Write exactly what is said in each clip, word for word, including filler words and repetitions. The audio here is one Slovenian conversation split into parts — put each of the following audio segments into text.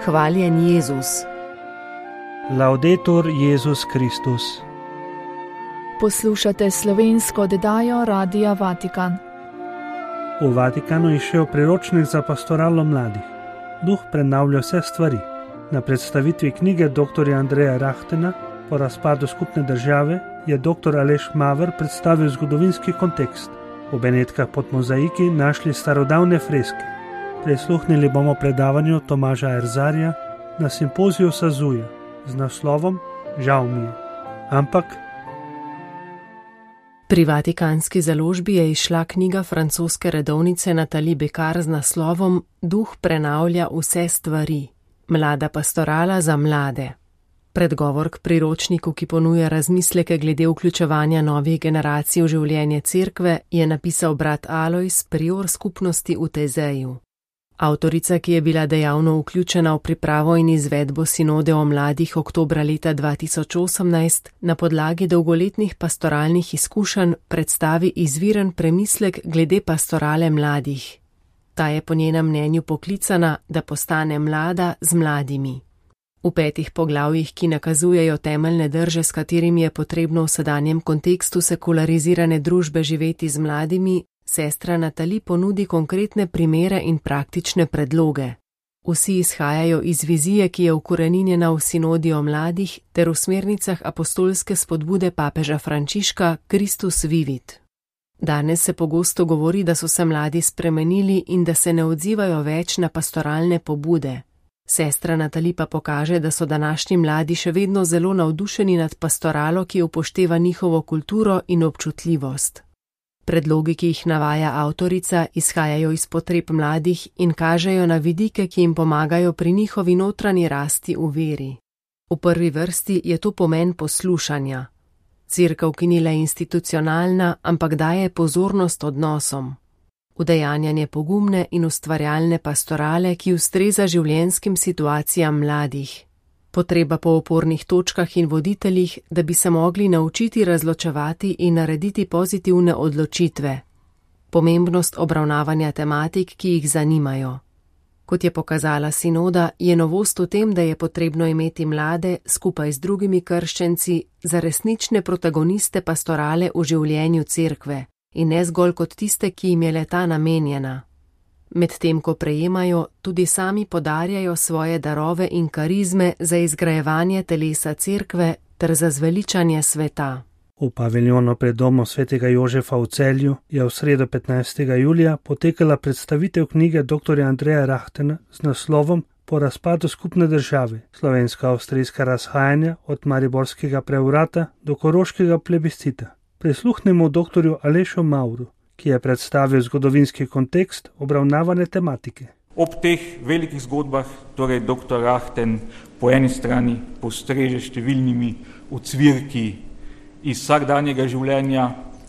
Hvaljen Jezus. Laudetur Jezus Kristus. Poslušate slovensko oddajo Radia Vatikan. V Vatikanu iščejo priročnik za pastoralo mladih. Duh prenavlja vse stvari. Na predstavitvi knjige doktorja Andreja Rahtena po razpadu skupne države je doktor Aleš Maver predstavil zgodovinski kontekst. V Benetkah pod mozaiki našli starodavne freske. Prisluhnili bomo predavanju Tomaža Erzarja na simpoziju Sazuja z naslovom Žal mi je. Ampak pri Vatikanski založbi je izšla knjiga francoske redovnice Nathalie Becquart z naslovom Duh prenavlja vse stvari. Mlada pastorala za mlade. Predgovor k priročniku, ki ponuja razmisleke glede vključevanja novih generacij v življenje cerkve, je napisal brat Alojz, prior skupnosti v Tezeju. Avtorica, ki je bila dejavno vključena v pripravo in izvedbo sinode o mladih oktobra leta dva tisoč osemnajst, na podlagi dolgoletnih pastoralnih izkušenj predstavi izviren premislek glede pastorale mladih. Ta je po njenem mnenju poklicana, da postane mlada z mladimi. V petih poglavjih, ki nakazujejo temeljne drže, s katerimi je potrebno v sedanjem kontekstu sekularizirane družbe živeti z mladimi, sestra Nathalie ponudi konkretne primere in praktične predloge. Vsi izhajajo iz vizije, ki je ukoreninjena v sinodi o mladih ter v smernicah apostolske spodbude papeža Frančiška Christus vivit. Danes se pogosto govori, da so se mladi spremenili in da se ne odzivajo več na pastoralne pobude. Sestra Nathalie pa pokaže, da so današnji mladi še vedno zelo navdušeni nad pastoralo, ki upošteva njihovo kulturo in občutljivost. Predlogi, ki jih navaja avtorica, izhajajo iz potreb mladih in kažejo na vidike, ki jim pomagajo pri njihovi notranji rasti v veri. V prvi vrsti je to pomen poslušanja. Cerkev, ki ni le institucionalna, ampak daje pozornost odnosom. Udejanjanje pogumne in ustvarjalne pastorale, ki ustreza življenjskim situacijam mladih. Potreba po opornih točkah in voditeljih, da bi se mogli naučiti razločevati in narediti pozitivne odločitve. Pomembnost obravnavanja tematik, ki jih zanimajo. Kot je pokazala sinoda, je novost v tem, da je potrebno imeti mlade skupaj z drugimi krščenci za resnične protagoniste pastorale v življenju cerkve in ne zgolj kot tiste, ki jim je le-ta namenjena. Medtem ko prejemajo, tudi sami podarjajo svoje darove in karizme za izgrajevanje telesa cerkve ter za zveličanje sveta. V paviljonu pred domom svetega Jožefa v Celju je v sredo petnajstega julija potekala predstavitev knjige doktorja Andreja Rahtena z naslovom Po razpadu skupne države, slovensko-avstrijska razhajanja od mariborskega prevrata do koroškega plebiscita. Prisluhnemo doktorju Alešu Mavru, ki je predstavil zgodovinski kontekst obravnavane tematike. Ob teh velikih zgodbah, torej doktor Rahten po eni strani postreže številnimi ucvirki iz vsakdanjega življenja,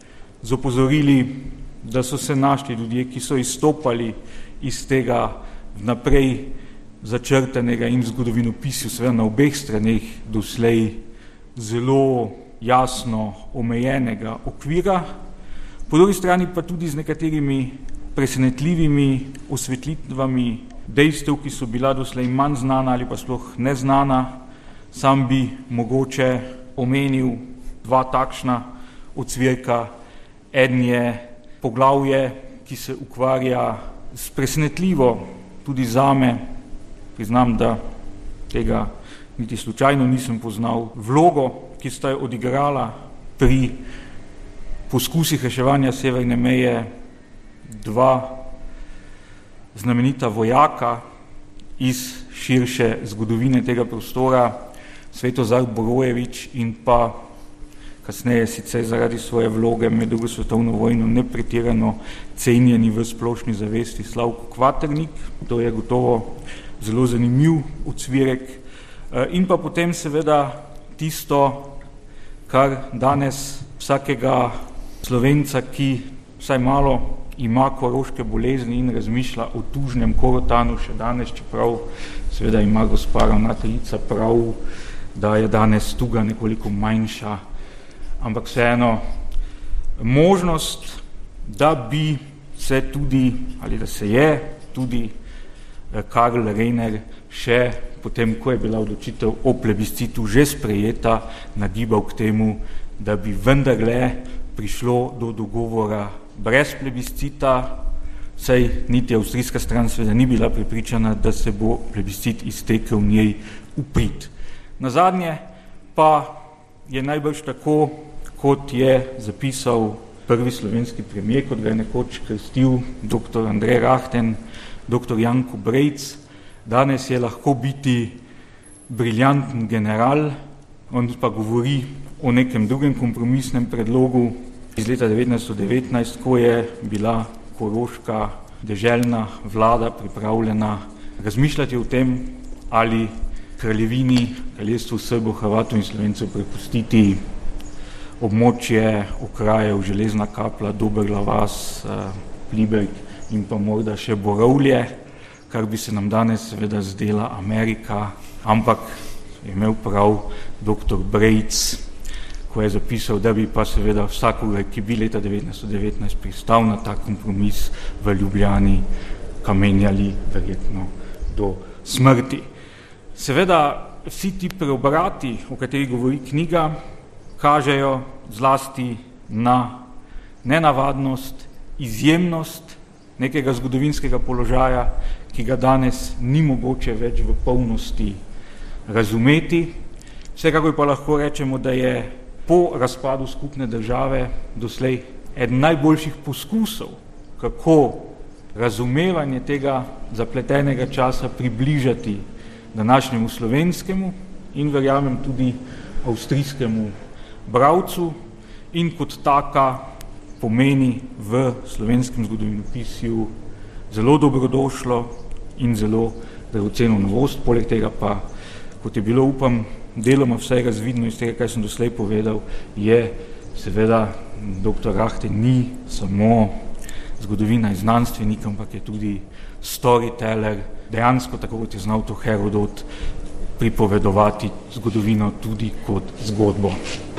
z opozorili, da so se našli ljudje, ki so izstopali iz tega vnaprej začrtanega in zgodovinopisju, seveda na obeh straneh doslej zelo jasno omejenega okvira, po drugi strani pa tudi z nekaterimi presenetljivimi osvetlitvami dejstev, ki so bila doslej manj znana ali pa sploh neznana. Sam bi mogoče omenil dva takšna ocvirka. Eden je poglavje, ki se ukvarja s presenetljivo, tudi zame, priznam, da tega niti slučajno nisem poznal, vlogo, ki sta jo odigrala pri poskusih reševanja severne meje dva znamenita vojaka iz širše zgodovine tega prostora, Svetozar Borojevič in pa kasneje sicer zaradi svoje vloge med drugo svetovno vojno nepretirano cenjeni v splošni zavesti Slavko Kvaternik. To je gotovo zelo zanimiv ocvirek. In pa potem seveda tisto, kar danes vsakega Slovenca, ki vsaj malo ima koroške bolezni in razmišlja o tužnem Korotanu še danes, čeprav seveda ima gospa ravnateljica prav, da je danes tuga nekoliko manjša, ampak vseeno možnost, da bi se tudi, ali da se je tudi Karl Rahner še potem, ko je bila odločitev o plebiscitu že sprejeta, nagibal k temu, da bi vendarle prišlo do dogovora brez plebiscita, saj niti avstrijska stran seveda ni bila prepričana, da se bo plebiscit iztekel njej v prid. Nazadnje pa je najbrž tako, kot je zapisal prvi slovenski premier, kot ga je nekoč krstil doktor Andrej Rahten, doktor Janko Brejc, danes je lahko biti briljanten general, on pa govori o nekem drugem kompromisnem predlogu iz leta devetnajststo devetnajst, ko je bila koroška deželna vlada pripravljena razmišljati o tem, ali kraljevini, kraljestvu Srbov, Hrvatov in Slovencev prepustiti območje okrajev Železna Kapla, Dobrla vas, Pliberk in pa morda še Borovlje, kar bi se nam danes seveda zdela Amerika, ampak je imel prav doktor Brejc, ko je zapisal, da bi pa seveda vsakogar, ki bi leta devetnajststo devetnajst pristal na ta kompromis v Ljubljani, kamenjali verjetno do smrti. Seveda vsi ti preobrati, o katerih govori knjiga, kažejo zlasti na nenavadnost, izjemnost nekega zgodovinskega položaja, ki ga danes ni mogoče več v polnosti razumeti. Vsekakor pa lahko rečemo, da je po razpadu skupne države doslej eden najboljših poskusov, kako razumevanje tega zapletenega časa približati današnjemu slovenskemu in verjamem tudi avstrijskemu bralcu in kot taka pomeni v slovenskem zgodovinopisju zelo dobrodošlo in zelo dragoceno novost. Poleg tega pa, kot je bilo, upam, deloma vse razvidno iz tega, kaj sem doslej povedal, je seveda doktor Rahten ni samo zgodovina in znanstvenik, ampak je tudi storyteller, dejansko tako kot je znal to Herodot pripovedovati zgodovino tudi kot zgodbo.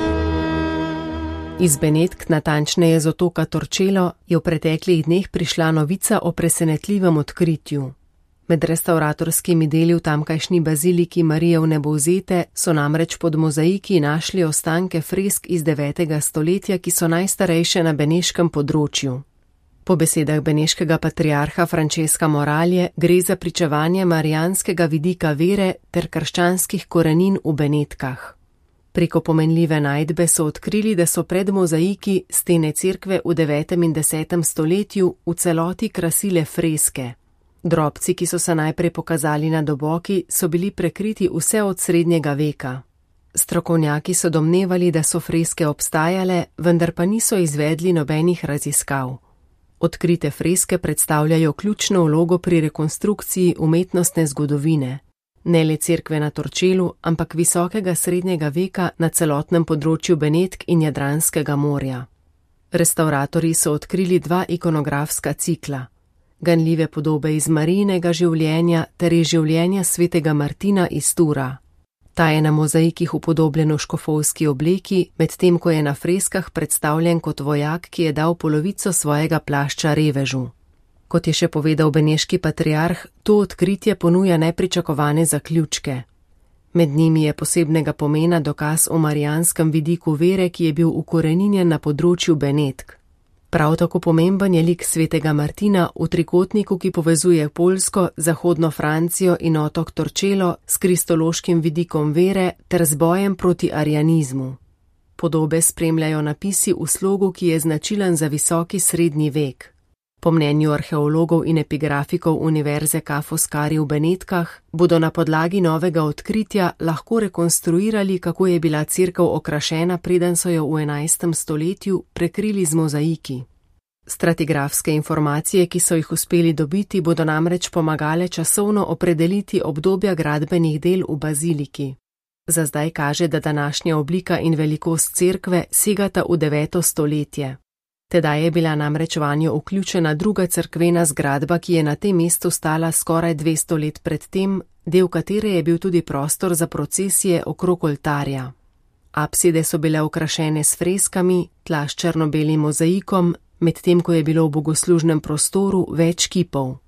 Iz Benetk, natančneje z otoka Torčelo, je v preteklih dneh prišla novica o presenetljivem odkritju. Med restavratorskimi deli v tamkajšnji baziliki Marije Vnebovzete so namreč pod mozaiki našli ostanke fresk iz devetega stoletja, ki so najstarejše na beneškem področju. Po besedah beneškega patriarha Francesca Moralje gre za pričevanje marijanskega vidika vere ter krščanskih korenin v Benetkah. Preko pomenljive najdbe so odkrili, da so pred mozaiki stene cerkve v devetem in desetem stoletju v celoti krasile freske. Drobci, ki so se najprej pokazali na doboki, so bili prekriti vse od srednjega veka. Strokovnjaki so domnevali, da so freske obstajale, vendar pa niso izvedli nobenih raziskav. Odkrite freske predstavljajo ključno vlogo pri rekonstrukciji umetnostne zgodovine. Ne le cerkve na Torčelu, ampak visokega srednjega veka na celotnem področju Benetk in Jadranskega morja. Restavratorji so odkrili dva ikonografska cikla. Ganljive podobe iz Marijinega življenja ter iz življenja svetega Martina iz Tura. Ta je na mozaikih upodobljen v škofovski obleki, medtem ko je na freskah predstavljen kot vojak, ki je dal polovico svojega plašča revežu. Kot je še povedal beneški patriarh, to odkritje ponuja nepričakovane zaključke. Med njimi je posebnega pomena dokaz o marijanskem vidiku vere, ki je bil ukoreninjen na področju Benetk. Prav tako pomemben je lik svetega Martina v trikotniku, ki povezuje Poljsko, zahodno Francijo in otok Torčelo s kristološkim vidikom vere ter z bojem proti arianizmu. Podobe spremljajo napisi v slogu, ki je značilen za visoki srednji vek. Po mnenju arheologov in epigrafikov Univerze Ca' Foscari v Benetkah bodo na podlagi novega odkritja lahko rekonstruirali, kako je bila cerkev okrašena, preden so jo v enajstem stoletju prekrili z mozaiki. Stratigrafske informacije, ki so jih uspeli dobiti, bodo namreč pomagale časovno opredeliti obdobja gradbenih del v baziliki. Za zdaj kaže, da današnja oblika in velikost cerkve segata v deveto stoletje. Tedaj je bila namreč vanjo vključena druga cerkvena zgradba, ki je na tem mestu stala skoraj dvesto let pred tem, del katere je bil tudi prostor za procesije okrog oltarja. Apside so bile okrašene s freskami, tla s črno-belim mozaikom, medtem ko je bilo v bogoslužnem prostoru več kipov.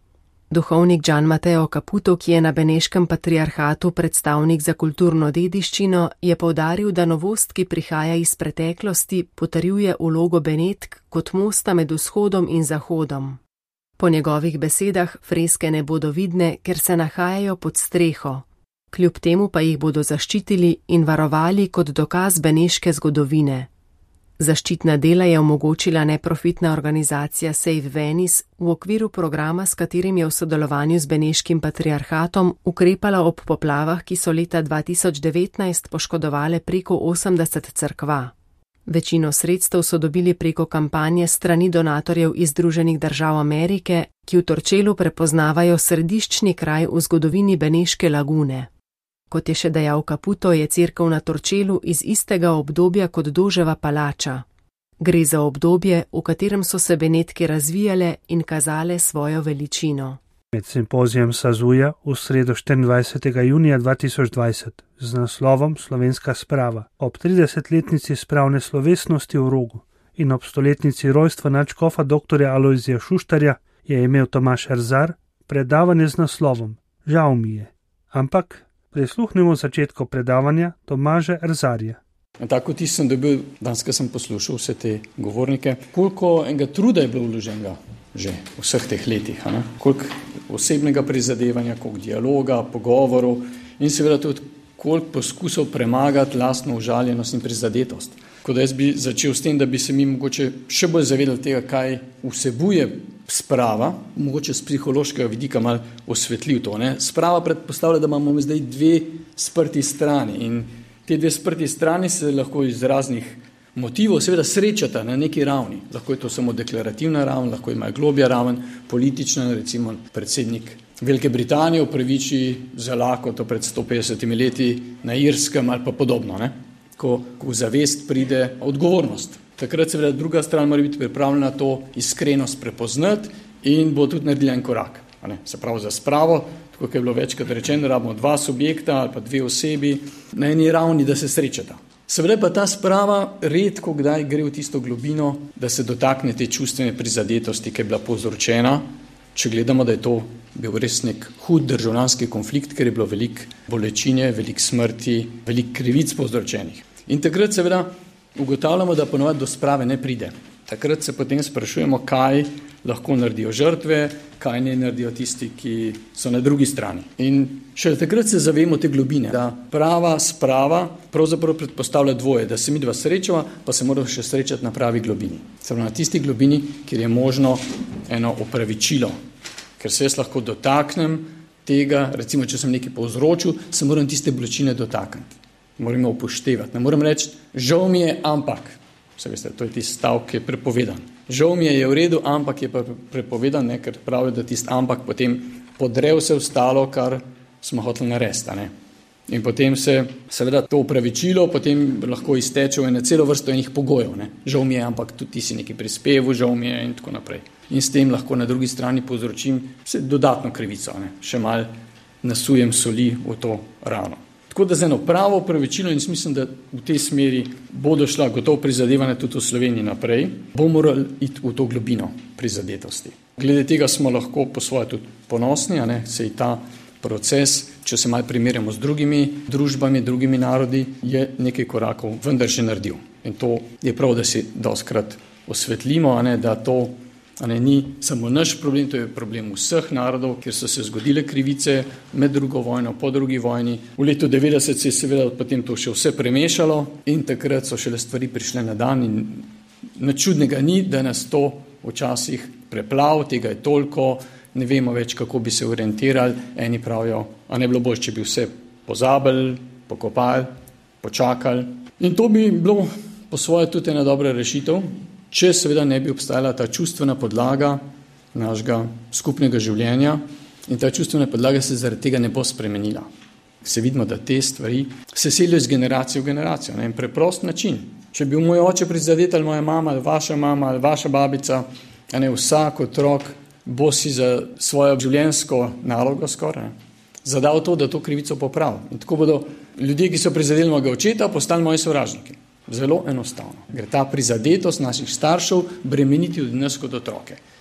Duhovnik Gian Matteo Caputo, ki je na beneškem patriarhatu predstavnik za kulturno dediščino, je poudaril, da novost, ki prihaja iz preteklosti, potrjuje vlogo Benetk kot mosta med vzhodom in zahodom. Po njegovih besedah freske ne bodo vidne, ker se nahajajo pod streho. Kljub temu pa jih bodo zaščitili in varovali kot dokaz beneške zgodovine. Zaščitna dela je omogočila neprofitna organizacija Save Venice v okviru programa, s katerim je v sodelovanju z beneškim patriarhatom ukrepala ob poplavah, ki so leta dva tisoč devetnajst poškodovale preko osemdeset cerkva. Večino sredstev so dobili preko kampanje strani donatorjev iz Združenih držav Amerike, ki v Torčelu prepoznavajo središčni kraj v zgodovini Beneške lagune. Kot je še dejal Caputo, je cerkev na Torčelu iz istega obdobja kot Doževa palača. Gre za obdobje, v katerem so se Benetke razvijale in kazale svojo veličino. Med simpozijem Sazuja v sredo štiriindvajsetega junija dva tisoč dvajset z naslovom Slovenska sprava ob tridesetletnici spravne slovesnosti v Rogu in ob stoletnici rojstva nadškofa doktorja Alojzija Šuštarja je imel Tomaž Erzar predavanje z naslovom Žal mi je, ampak prisluhnimo začetku predavanja Tomaža Erzarja. Tako vtis sem dobil, danes, ko sem poslušal vse te govornike, koliko enega truda je bilo vloženega že v vseh teh letih, a koliko osebnega prizadevanja, koliko dialoga, pogovorov in seveda tudi koliko poskusov premagati lastno užaljenost in prizadetost. Ko da jaz bi začel s tem, da bi se mi mogoče še bolj zavedali tega, kaj vsebuje sprava, mogoče z psihološkega vidika malo osvetljiv to. Ne? Sprava predpostavlja, da imamo zdaj dve sprti strani in te dve sprti strani se lahko iz raznih motivov seveda srečata na neki ravni. Lahko je to samo deklarativna raven, lahko ima globja raven, politična, recimo predsednik Velike Britanije upraviči za lakoto pred sto petdesetimi leti na Irskem ali pa podobno, ne? Ko, ko v zavest pride odgovornost. Takrat seveda druga stran mora biti pripravljena to iskrenost prepoznati in bo tudi naredila en korak. A ne? Se pravi za spravo, tako kot je bilo večkrat rečeno, rabimo dva subjekta ali pa dve osebi na eni ravni, da se srečata. Seveda pa ta sprava redko kdaj gre v tisto globino, da se dotakne te čustvene prizadetosti, ki je bila povzročena, če gledamo, da je to bil res nek hud državljanski konflikt, ker je bilo veliko bolečine, veliko smrti, veliko krivic povzročenih. In takrat seveda ugotavljamo, da ponovadi do sprave ne pride. Takrat se potem sprašujemo, kaj lahko naredijo žrtve, kaj ne naredijo tisti, ki so na drugi strani. In šele takrat se zavemo te globine, da prava sprava pravzaprav predpostavlja dvoje, da se mi dva srečava, pa se moramo še srečati na pravi globini. Samo na tisti globini, kjer je možno eno opravičilo, ker se jaz lahko dotaknem tega, recimo, če sem nekaj povzročil, se moram tiste bolečine dotakniti. Moramo upoštevati. Ne moram reči, žal mi je, ampak. Vse veste, to je tisti stav, ki je prepovedan. Žal mi je v redu, ampak je pa prepovedan, ne, ker pravijo, da tisti ampak potem podre vse ostalo, kar smo hoteli narediti. Ne. In potem se seveda to upravičilo potem lahko izteče v eno celo vrsto enih pogojev. Ne. Žal mi je, ampak tudi ti si nekaj prispeval, žal mi je in tako naprej. In s tem lahko na drugi strani povzročim vse dodatno krivico, ne. Še mal nasujem soli v to ravno. Tako da za eno pravo upravičilo in mislim, da v tej smeri bodo šla gotovo prizadevanja tudi v Sloveniji naprej, bo morali iti v to globino prizadetosti. Glede tega smo lahko po svoje tudi ponosni, a ne, sej ta proces, če se malo primerjamo z drugimi družbami, drugimi narodi, je nekaj korakov vendar že naredil. In to je prav, da si dostkrat osvetlimo, a ne, da to a ne, ni samo naš problem, to je problem vseh narodov, kjer so se zgodile krivice med drugo vojno, po drugi vojni. V letu devetdeset se je seveda potem to še vse premešalo in takrat so šele stvari prišle na dan in nič čudnega ni, da nas to včasih preplav, tega je toliko, ne vemo več, kako bi se orientirali. Eni pravijo, a ne bilo bolj, če bi vse pozabili, pokopali, počakali. In to bi bilo po svoje tudi ena dobra rešitev, če seveda ne bi obstajala ta čustvena podlaga našega skupnega življenja in ta čustvena podlaga se zaradi tega ne bo spremenila. Se vidimo, da te stvari se selijo z generacijo v generacijo na en preprost način. Če bi bil moj oče prizadet ali moja mama ali vaša mama ali vaša babica, a ne vsak otrok bo si za svojo življenjsko nalogo skoraj zadal to, da to krivico popravi. In tako bodo ljudje, ki so prizadeli mojega očeta, postali moji sovražniki. Zelo enostavno. Gre ta prizadetost naših staršev bremeniti od nas kot otroke.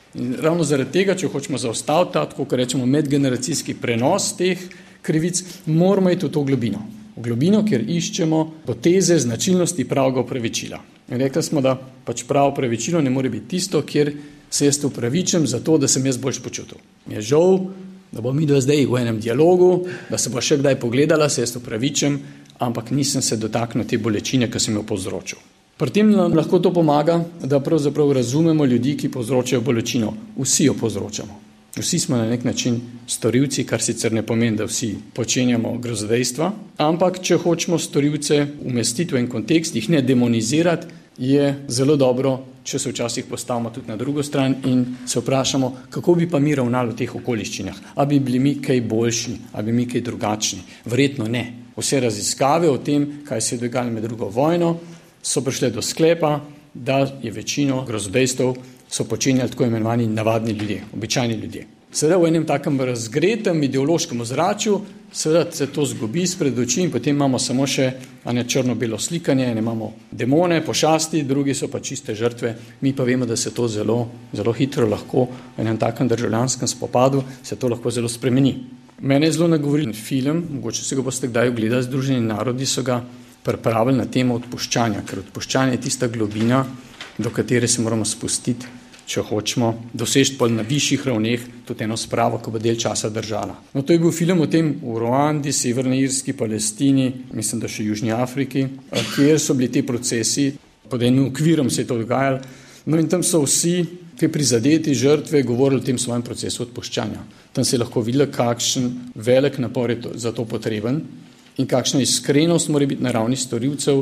In ravno zaradi tega, če hočemo zaustaviti ta, tako kot rečemo, medgeneracijski prenos teh krivic, moramo iti v to globino. V globino, kjer iščemo poteze, značilnosti pravega opravičila. In rekli smo, da pač pravo opravičilo ne more biti tisto, kjer se jaz upravičim za to, da sem jaz boljš počutil. Mi je žal, da bo midva zdaj v enem dialogu, da se bo še kdaj pogledala, se jaz upravičim, ampak nisem se dotaknil te bolečine, ki sem jo povzročil. Pri tem nam lahko to pomaga, da pravzaprav razumemo ljudi, ki povzročajo bolečino. Vsi jo povzročamo. Vsi smo na nek način storilci, kar sicer ne pomeni, da vsi počenjamo grozodejstva, ampak če hočemo storilce umestiti v en kontekst, jih ne demonizirati, je zelo dobro, če se včasih postavimo tudi na drugo stran in se vprašamo, kako bi pa mi ravnali v teh okoliščinah. A bi bili mi kaj boljši, a bi mi kaj drugačni? Verjetno ne. Vse raziskave o tem, kaj se je dogajalo med drugo vojno, so prišle do sklepa, da je večino grozodejstev so počenjali tako imenovani navadni ljudje, običajni ljudje. Seveda v enem takem razgretem ideološkem ozračju, seveda se to zgubi spred oči in potem imamo samo še ene črno-belo slikanje, ne imamo demone, pošasti, drugi so pa čiste žrtve. Mi pa vemo, da se to zelo, zelo hitro lahko v enem takem državljanskem spopadu se to lahko zelo spremeni. Mene je zelo nagovoril film, mogoče se ga boste kdaj ogledali, Združeni narodi so ga pripravili na temo odpuščanja, ker odpuščanje je tista globina, do katere se moramo spustiti, če hočemo doseči pol na višjih ravneh tudi eno spravo, ko bo del časa držala. No, to je bil film o tem v Ruandi, Severni Irski, Palestini, mislim, da še Južni Afriki, kjer so bili ti procesi, pod enim okvirom se je to dogajalo, no in tam so vsi te prizadeti žrtve govorili o tem svojem procesu odpuščanja. Tam se je lahko videlo, kakšen velik napor je to, za to potreben, in kakšna iskrenost mora biti na ravni storilcev,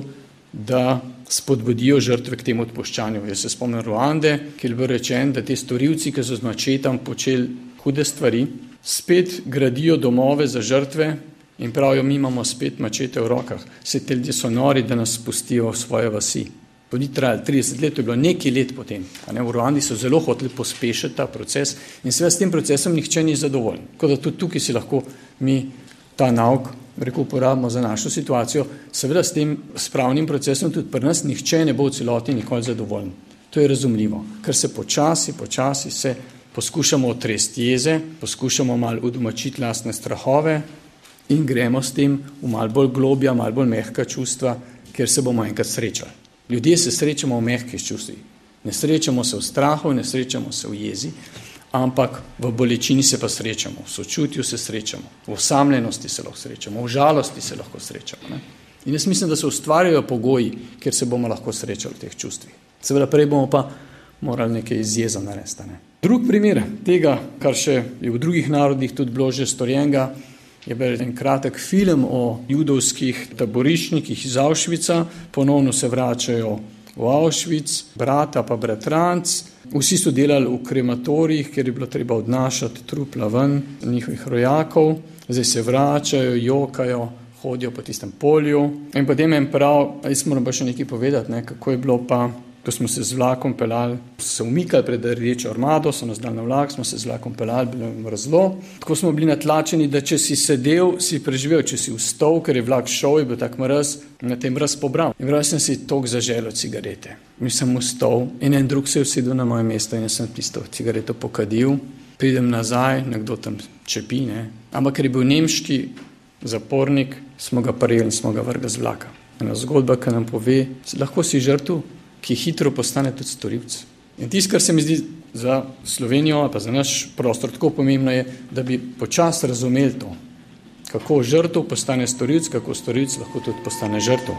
da spodbudijo žrtve k temu odpuščanju. Jaz se spomnim Ruande, kjer je bil rečen, da te storilci, ki so z mačetom počeli hude stvari, spet gradijo domove za žrtve in pravijo, mi imamo spet mačete v rokah. Vse te ljudje so nori, da nas spustijo v svoje vasi. To ni trajalo trideset let, to je bilo nekaj let potem. A ne, v Ruandi so zelo hoteli pospešiti ta proces in seveda s tem procesom nihče ni zadovoljen. Tako da tudi tukaj si lahko mi ta nauk rekel, uporabimo za našo situacijo, seveda s tem spravnim procesom tudi pri nas nihče ne bo v celoti nikoli zadovoljen. To je razumljivo, ker se počasi, počasi se poskušamo otresti jeze, poskušamo malo udomačiti lastne strahove in gremo s tem v malo bolj globja, malo bolj mehka čustva, kjer se bomo enkrat srečali. Ljudje se srečamo v mehkih čustvih. Ne srečamo se v strahu, ne srečamo se v jezi, ampak v bolečini se pa srečamo, v sočutju se srečamo, v osamljenosti se lahko srečamo, v žalosti se lahko srečamo. Ne? In jaz mislim, da se ustvarjajo pogoji, kjer se bomo lahko srečali v teh čustvih. Seveda prej bomo pa morali nekaj iz jeza narediti. Ne? Drug primer tega, kar še je v drugih narodih tudi bilo že storjenega, je bil en kratek film o judovskih taboriščnikih iz Auschwitza, ponovno se vračajo v Auschwitz, brata pa bratranc, vsi so delali v krematorijih, kjer je bilo treba odnašati trupla ven njihovih rojakov, zdaj se vračajo, jokajo, hodijo po tistem polju in potem en prav, jaz moram pa še nekaj povedati, ne, kako je bilo pa, ko smo se z vlakom pelali, se umikali pred rdečo armado, so nas dali na vlak, smo se z vlakom pelali, bilo je mrzlo. Tako smo bili natlačeni, da če si sedel, si preživel, če si vstal, ker je vlak šel, je bil tak mraz, na tem mraz pobral. In prav sem si toliko zaželel cigarete. Mi sem vstal in en drug se je usedel na moje mesto in jaz sem tisto cigareto pokadil, pridem nazaj, nekdo tam čepi, ne. Ampak ker je bil nemški zapornik, smo ga prijeli in smo ga vrgli z vlaka. Ena zgodba, ki nam pove, lahko si žrtev, ki hitro postane tudi storilc. In tisto, kar se mi zdi za Slovenijo, pa za naš prostor tako pomembno je, da bi počasi razumeli to, kako žrtev postane storilc, kako storilc lahko tudi postane žrtev.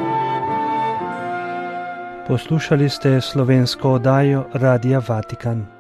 Poslušali ste slovensko oddajo Radia Vatikan.